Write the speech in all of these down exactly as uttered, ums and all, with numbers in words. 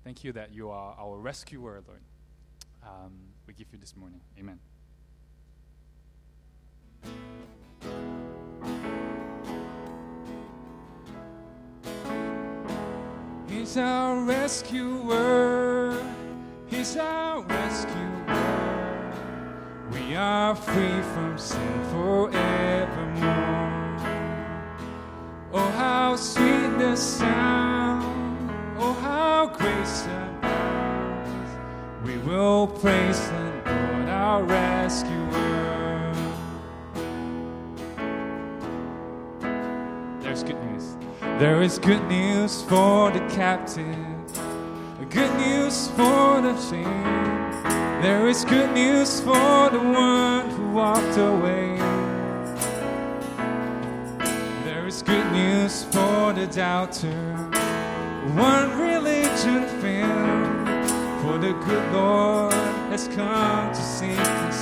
Thank you that you are our rescuer, Lord. Um, we give you this morning. Amen. He's our rescuer. He's our rescuer. We are free from sin forevermore. Oh, how sweet the sound. Oh, how grace abounds. We will praise the Lord, our rescuer. There's good news. There is good news for the captive, good news for the shame. There is good news for the one who walked away. There is good news for the doubter, one religion failed, for the good Lord has come to seek and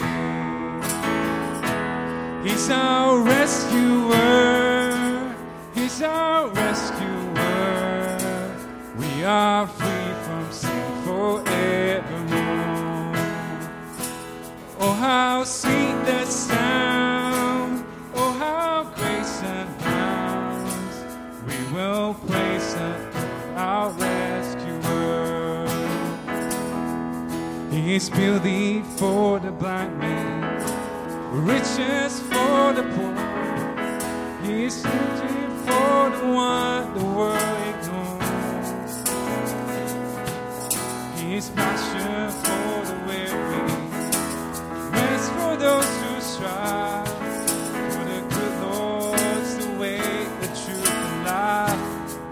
save. He's our rescuer. He's our rescuer. We are free from sin forevermore. Oh, how sweet the sound. Oh, how grace abounds. We will praise our rescuer. He is beauty for the blind man, riches for the poor. He is beauty for the one the world ignores. He is passion for the weary, rest for those who strive. For the good Lord's the way, the truth, and life.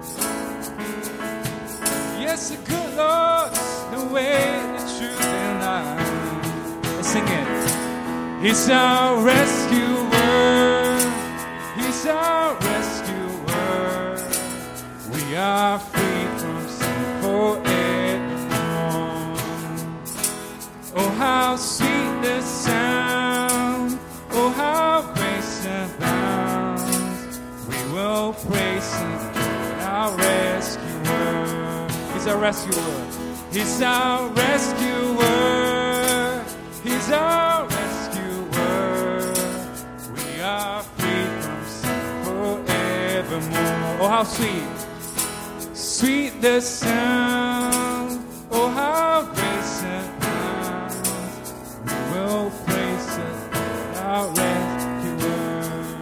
Yes, the good Lord's the way, the truth, and life. Let's sing it. He's our rescuer. He's our rescuer. We are free from sin forevermore. Oh, how sweet the sound. Oh, how grace abounds. We will praise Him, our rescuer. He's our rescuer. He's our rescuer. He's our rescuer. We are free from sin forevermore. Oh, how sweet. Sweet the sound, oh how grace abounds. We will praise our rescuer.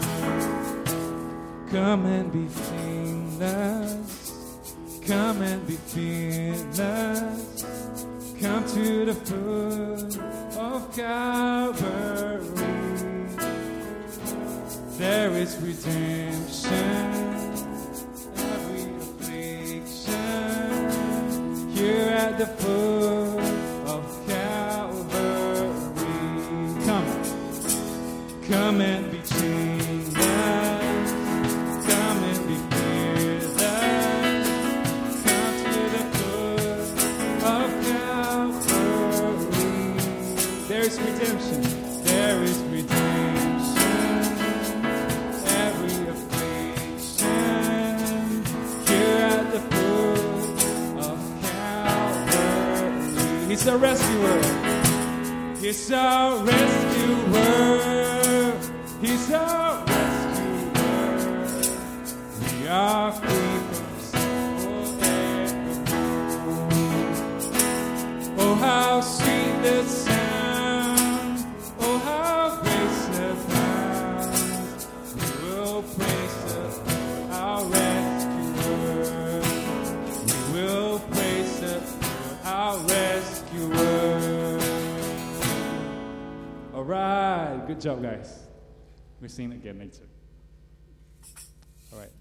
Come and be shameless, come and be fearless. Come to the foot of Calvary. There is redemption. Here at the foot of Calvary. Come, come and be changed. Come and be fearless. Come to the foot of Calvary. There is redemption. There is redemption. Every affliction. Here at the foot. He's our rescuer. He's our rescuer. He's our rescuer. We are free from sin forevermore. Oh, how sweet the sound. Oh, how grace abounds. We will praise our rescuer. We will praise our rescuer. All right, good job, guys. We'll sing it again later. All right.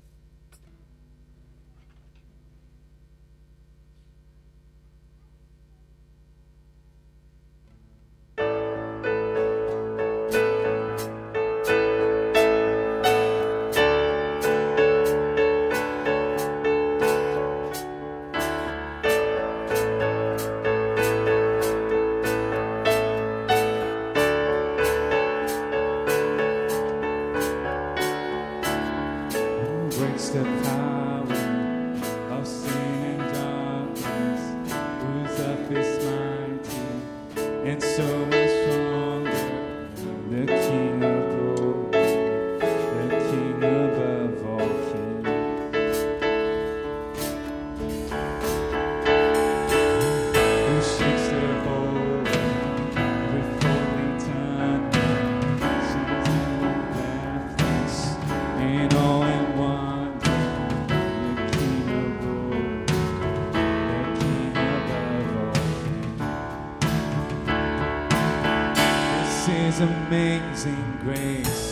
His amazing grace.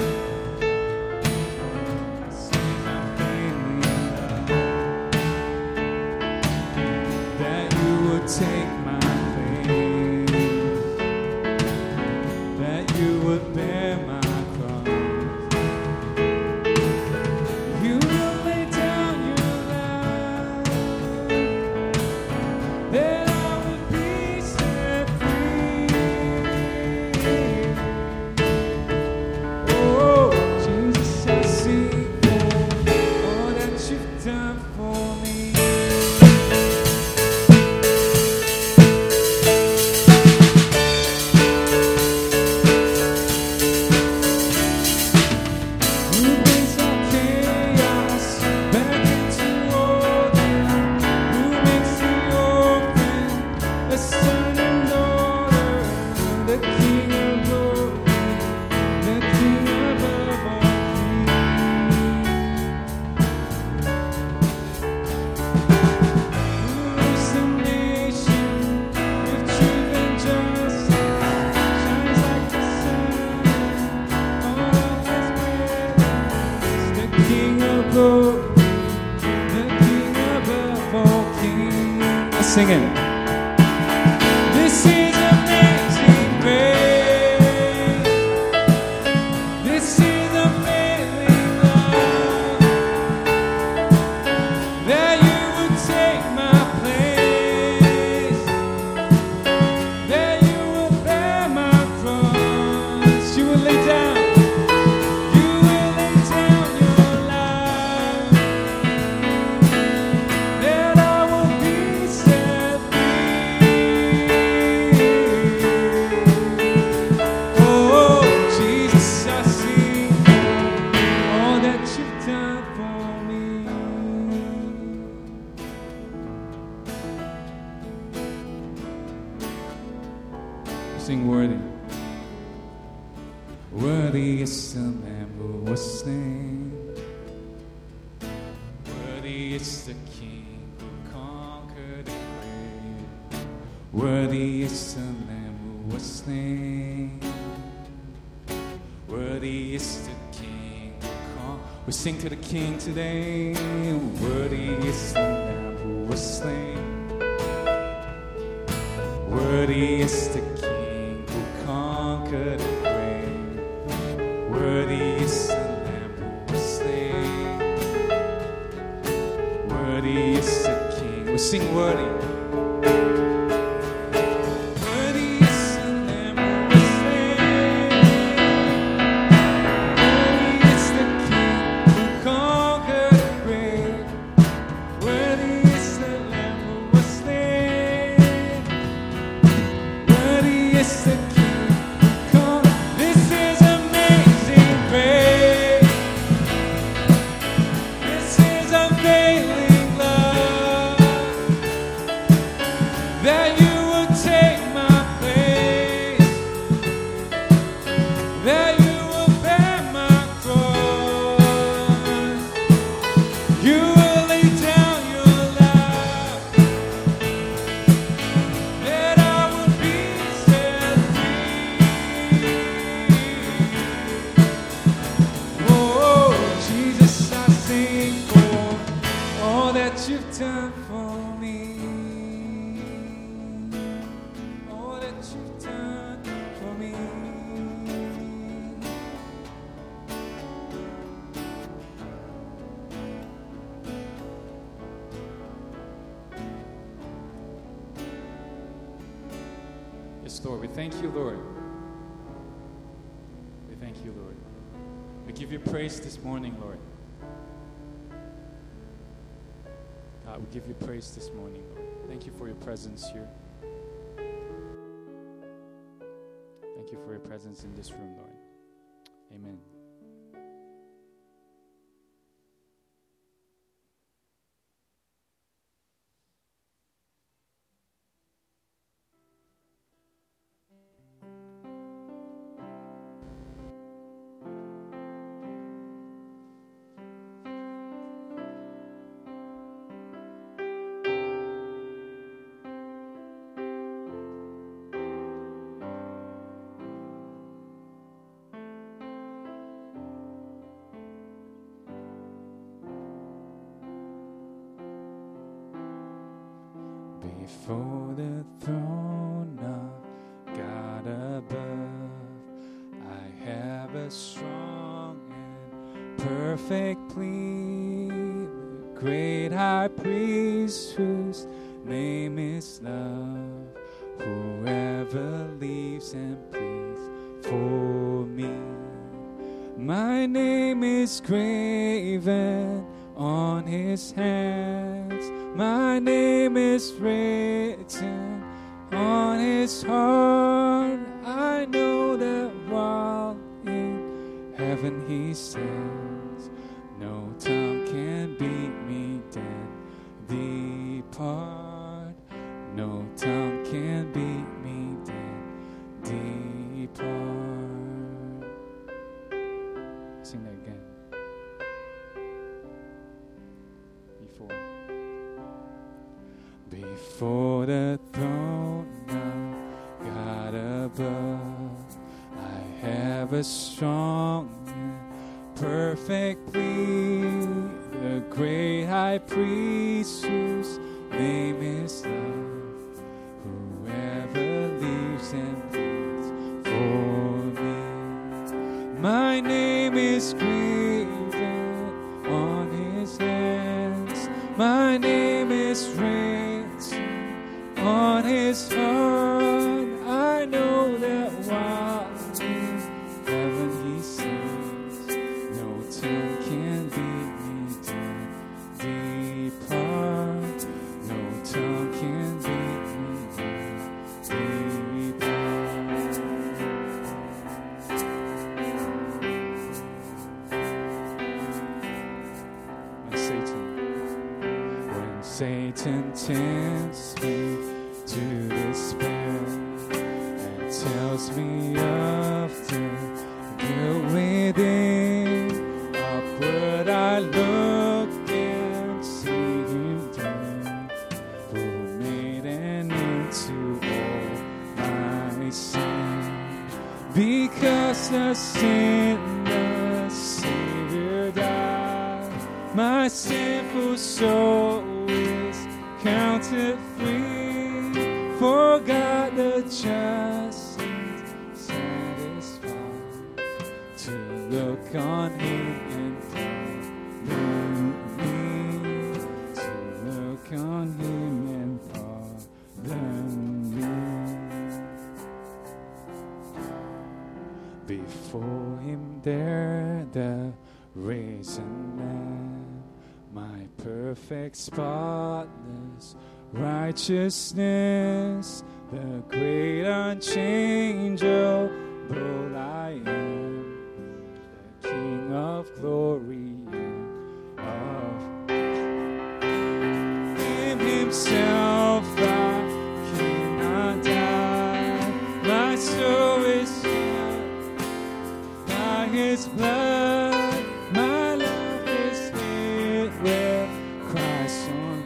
Take my place, that you would bear my cross. You will lay down your life, that I would be set free. Oh, Jesus, I sing all that you've done for me. Singing. This is amazing grace. This is amazing love, that you would take my place, that you will bear my cross. You will lay down, you will lay down your life, that I will be set free. Oh, Jesus, I sing all that you've done for me. Sing worthy. Worthy is the Lamb who was slain. Worthy is the King who conquered the grave. Worthy is the Lamb who was slain. Worthy is the King who conquered. We sing to the King today. Worthy is the Lamb who was slain. Worthy is the King who conquered the grave. Worthy is the Lamb who was slain. Worthy is the King. We sing worthy. Worthy is the Lamb who was slain. Worthy is the King who conquered the grave. Worthy is the Lamb who was slain. Worthy is the King who conquered. This is amazing grace. This is unfailing love, that you would take my place, that you will bear my cross. You will lay down your life, that I would be set free. Oh, Jesus, I sing for all that you've done for me. All that you've done for me. Yes, Lord, we thank you, Lord. We thank you, Lord. We give you praise this morning, Lord. God, we give you praise this morning, Lord. Thank you for your presence here. Thank you for your presence in this room, Lord. Amen. Before the throne of God above, I have a strong and perfect plea. The great high priest whose name is love, whoever lives and pleads for me. My name is graven on his hands. My name is written on his heart. I know that while in heaven he stands, no tongue can beat me down. Depart. No tongue can beat me down. Depart. Sing that again. Before. Before the throne of God above, I have a strong and perfect plea. The great high priest whose name is love, whoever lives and pleads for me. My name is graven on his hands. My name is written on his heart. I know that while in heaven he stands, no tongue can beat me down. Depart. No tongue can beat me down. Depart. When Satan, when Satan tempts me to despair and tells me of the guilt within, upward I look and see him dead, who made an end to all my sin. Because the sinless Savior died, my sinful soul is counted free. For God the just is satisfied to look on him and pardon me. To look on him and pardon me. Before him there the risen Lamb, my perfect spotless righteousness, the great unchangeable I am, the King of glory and of him himself I cannot die. My soul is saved by his blood. My love is hid where Christ on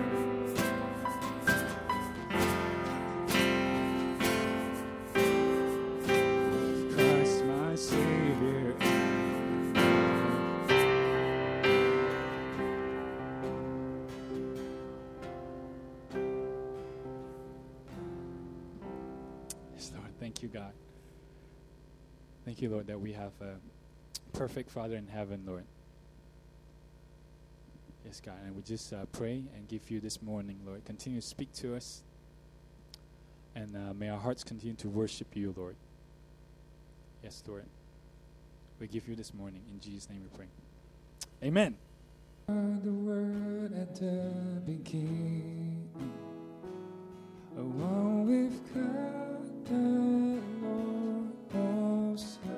Christ my Savior. Yes, Lord, thank you, God. Thank you, Lord, that we have a perfect Father in heaven, Lord. Yes, God, and we just uh, pray and give you this morning, Lord. Continue to speak to us, and uh, may our hearts continue to worship you, Lord. Yes, Lord. We give you this morning. In Jesus' name we pray. Amen. The word at the beginning, along with God, the Lord Most High.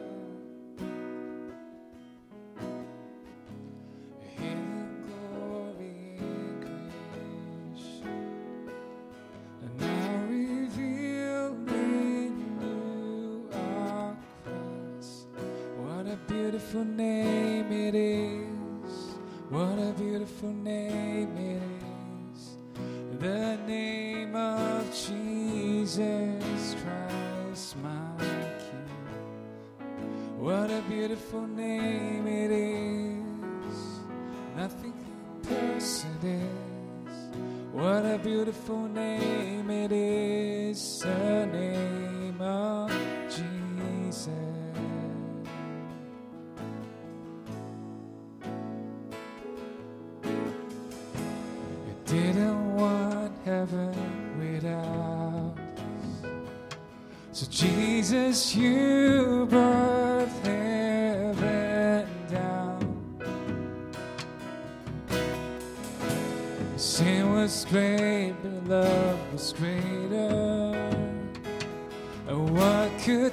Beautiful name it is. What a beautiful name it is. The name of Jesus Christ, my King. What a beautiful name it is. Nothing compares to this. What a beautiful beautiful name it is, the name of Jesus. You didn't want heaven without us, so Jesus, you brought heaven down. Sin was great, but love was greater. And what could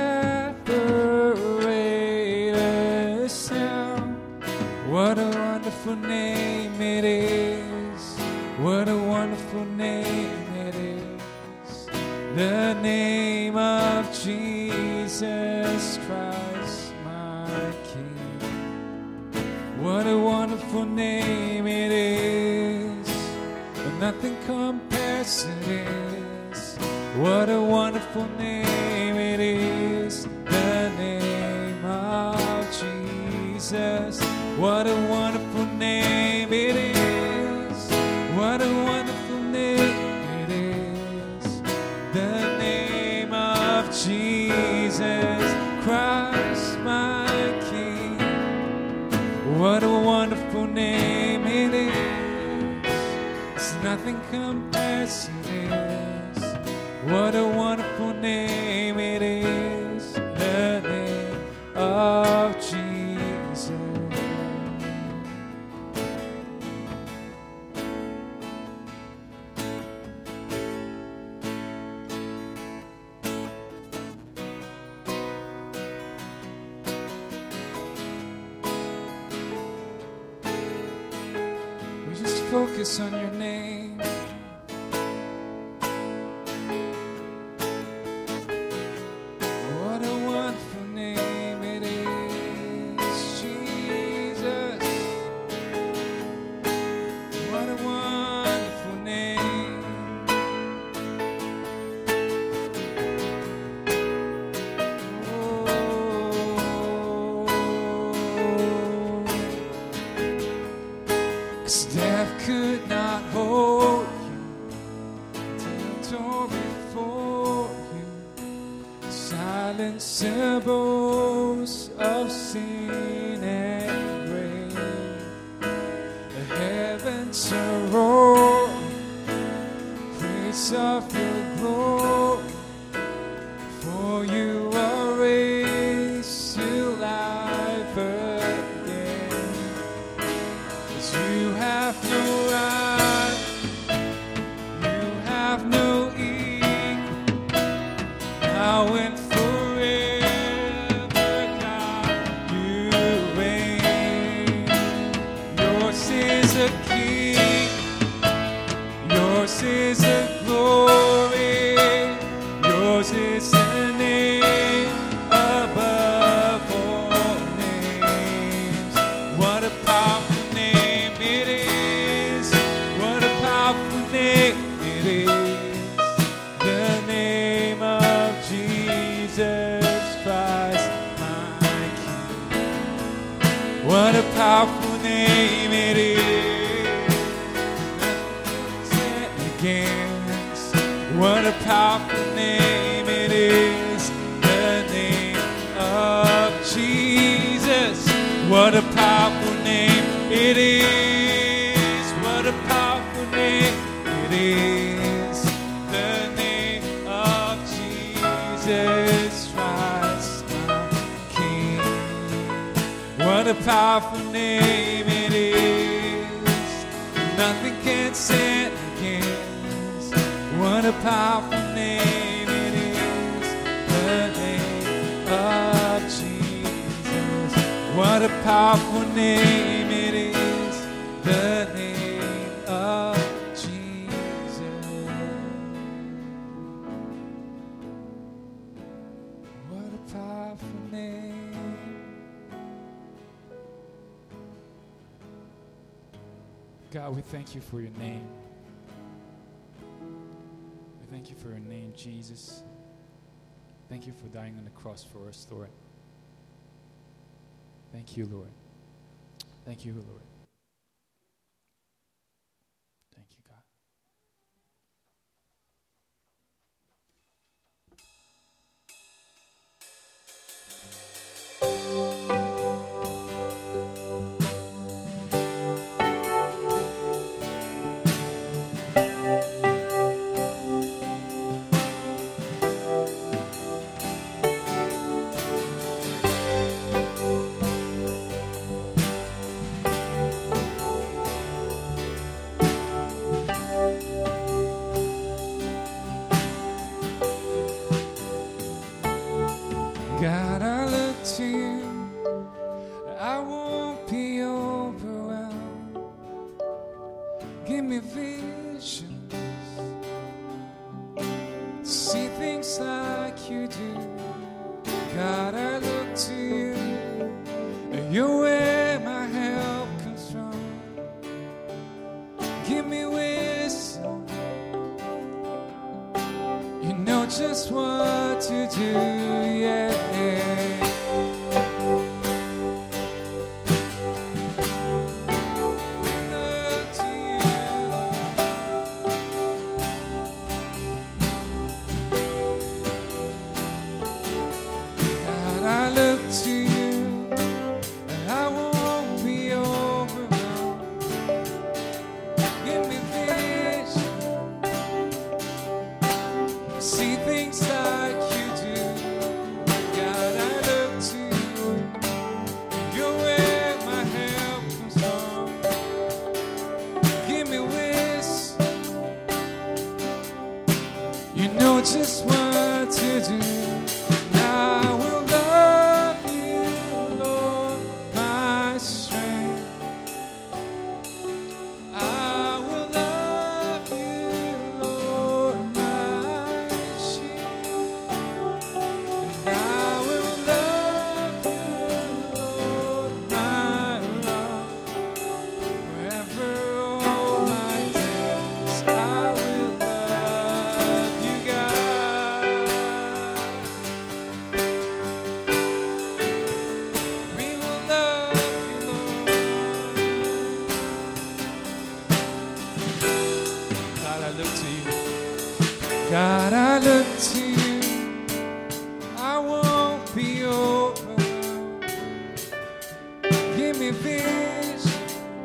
separate us now? What a wonderful name it is. What a wonderful name it is. The name of Jesus Christ, my King. What a wonderful name it is. Nothing compares to this. What a wonderful name it is. The name of Jesus. What a wonderful name it is. What a wonderful name it is. The name of Jesus Christ, my King. What a wonderful name it is. Nothing compares to this. What a wonderful name it is. The name of Jesus. We just focus on your name. Death could not hold you, territory for you, silence the boast of sin and grave. The heavens are roaring, praise of your glory, for you are raised to life again. As you have no right, you have no equal, now and forever, God, you reign. Yours is a king, yours is a glory, yours is the name above all names. What a powerful What a powerful name it is. Nothing against. What a powerful name it is. The name of Jesus. What a powerful name it is. What a powerful name it is. The name of Jesus Christ, my King. What a powerful name it is. Nothing can stand against. What a powerful name it is. The name of Jesus. What a powerful name it is. The name of Jesus. What a powerful name. God, we thank you for your name. We thank you for your name, Jesus. Thank you for dying on the cross for us, Lord. Thank you, Lord. Thank you, Lord. Thank you, God. just what to do, yeah. Just what to do. I will love you, Lord, my strength. I will love you, Lord, my shield. And I will love you, Lord, my rock. Forever all my days I will love you, God. God, I look to you. I won't be overwhelmed. Give me vision.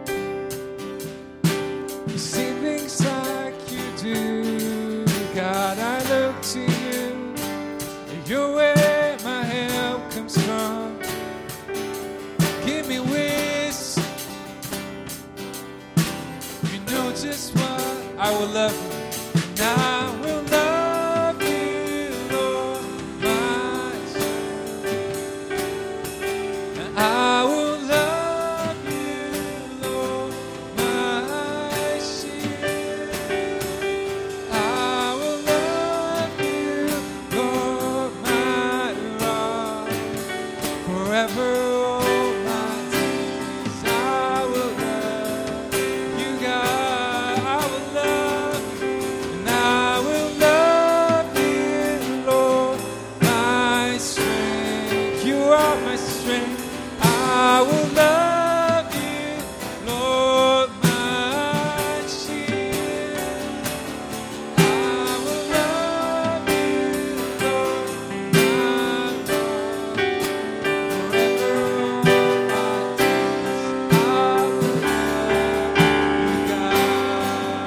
You see things like you do. God, I look to you. You're where my help comes from. Give me wisdom. You know just what I will love you. I will love you, Lord, my strength. I will love you, Lord, my shield. I will love you, Lord, my rock. Forever all my days I will love you, God. I will love you. I will love you, Lord, my strength. You are my strength. I will love you, Lord, my shield. I will love you, Lord, my rock. Forever all my days I will love you, God.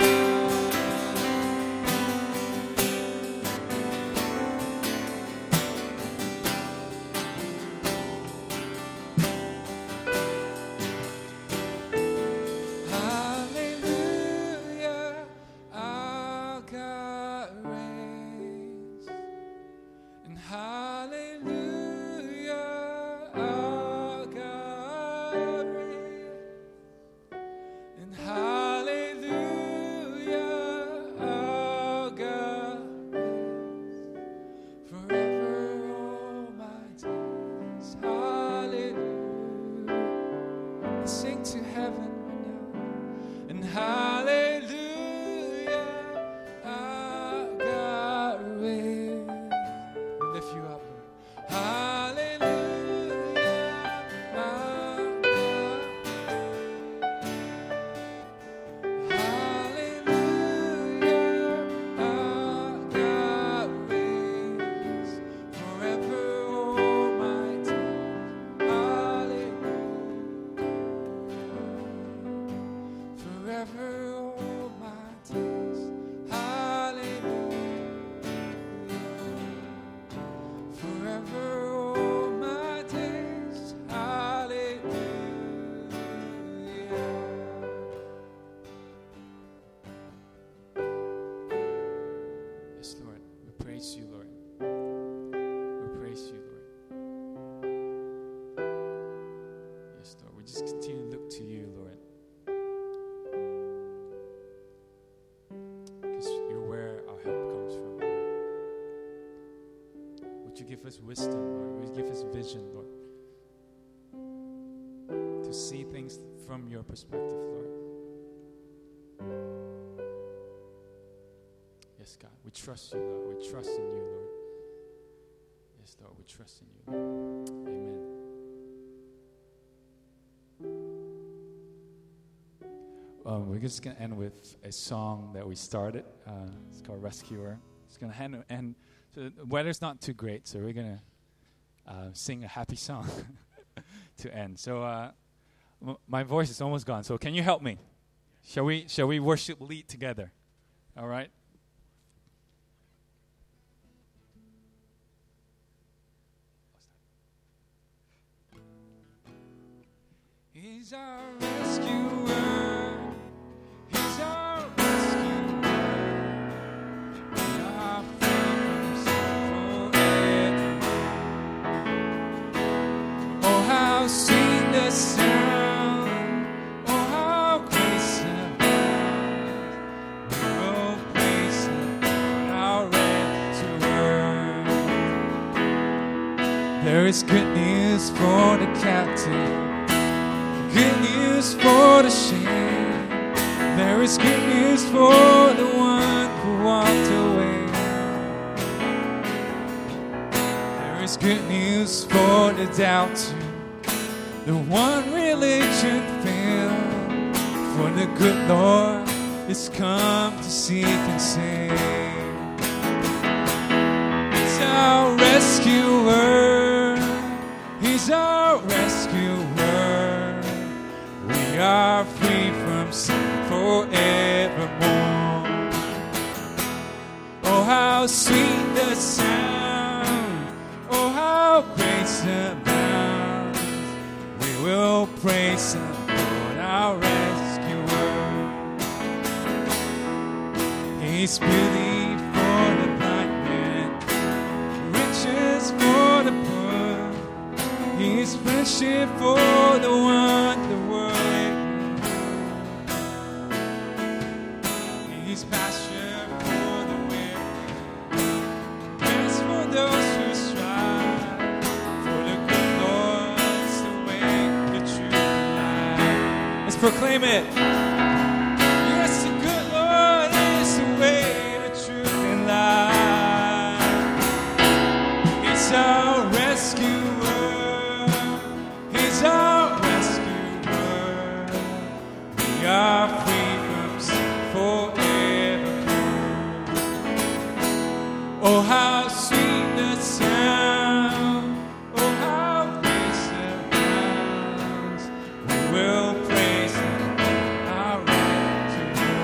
Hallelujah, our God reigns. And hallelujah, our God reigns. And hallelujah, our God reigns. Forever all my days. Hallelujah. Let's sing to heaven right now. And hallelujah, our God reigns. We lift you up, Lord. Hallelujah, our God. Hallelujah, our God reigns. Forever all my days. Hallelujah. Forever all my days. Hallelujah. Forever all my days. Hallelujah. Yes, Lord. We praise you, Lord. We praise you, Lord. Yes, Lord. We just continue to look to you, Lord. Because you're where our help comes from, Lord. Would you give us wisdom, Lord? Would you give us vision, Lord? To see things from your perspective, Lord. Yes, God. We trust you, Lord. We trust in you, Lord. Yes, Lord. We trust in you, Lord. Amen. Um, we're just going to end with a song that we started. Uh, it's called Rescuer. It's going to end, end. So the weather's not too great, so we're going to uh, sing a happy song to end. So uh, m- my voice is almost gone. So can you help me? Shall we? Shall we worship lead together? All right. He's our rescuer. He's our rescuer. We are free from sin forever. Oh, how sweet the sound. Oh, how grace abounds. We will praise Him, our rescuer. There is good news for the captive. Good news for the shame. There is good news for the one who walked away. There is good news for the doubter, the one religion failed. For the good Lord is come to seek and save. He's our rescuer. He's our rescuer. We are free from sin forevermore. Oh, how sweet the sound. Oh, how grace abounds. We will praise Him, Lord, our rescuer. He's beauty for the blind man, riches for the poor. He's friendship for the one the world. He's passion for the weary, rest for those who strive. For the good Lord's the way, the truth, and life. Let's proclaim it. Yes, the good Lord is the way, the truth, and life. He's our rescuer. He's our rescuer. We are free from sin forever. Oh, how sweet the sound. Oh, how grace abounds. We will praise Him, our rescuer.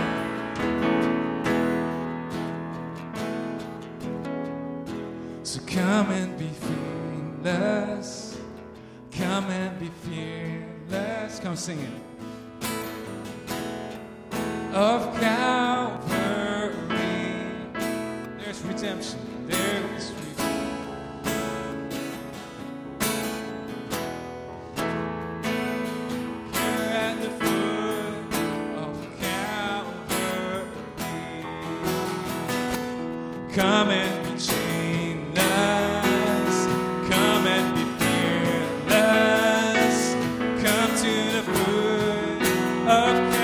So come and be fearless. Come and be fearless. Come sing it. Of Calvary, there's redemption, there is freedom. Here at the foot of Calvary, come and be chainless, come and be fearless, come to the foot of Calvary.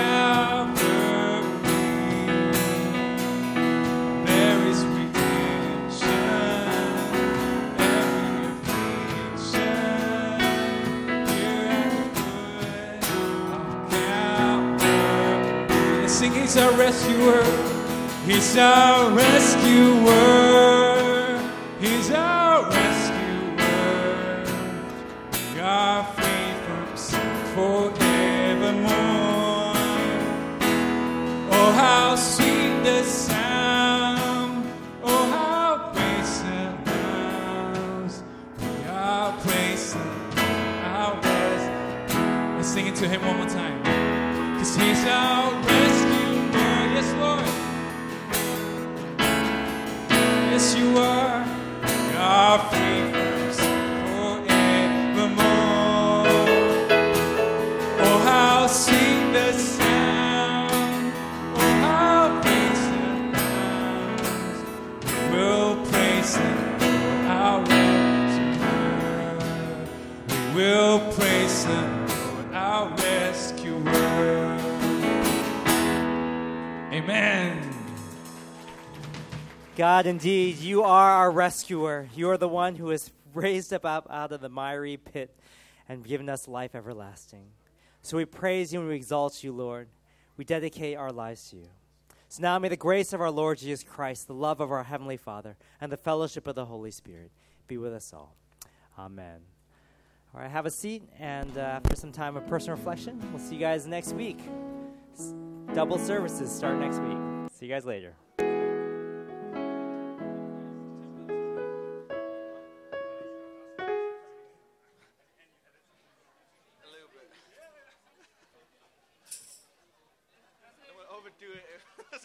He's our rescuer. He's our rescuer. He's our rescuer. We are free from sin forevermore. Oh, how sweet the sound. Oh, how grace abounds. We are praising our rescuer. Let's sing it to Him one more time. 'Cause He's our rescuer. Yes, Lord. Yes, you are. We are free from sin forevermore. Oh, how sweet the sound. Oh, how grace abounds. We will praise Him, our rescuer. We will praise Him, our rescuer. Amen. God, indeed, you are our rescuer. You are the one who has raised up out of the miry pit and given us life everlasting. So we praise you and we exalt you, Lord. We dedicate our lives to you. So now may the grace of our Lord Jesus Christ, the love of our Heavenly Father, and the fellowship of the Holy Spirit be with us all. Amen. All right, have a seat, and uh, after some time of personal reflection, we'll see you guys next week. S- double services start next week. See you guys later.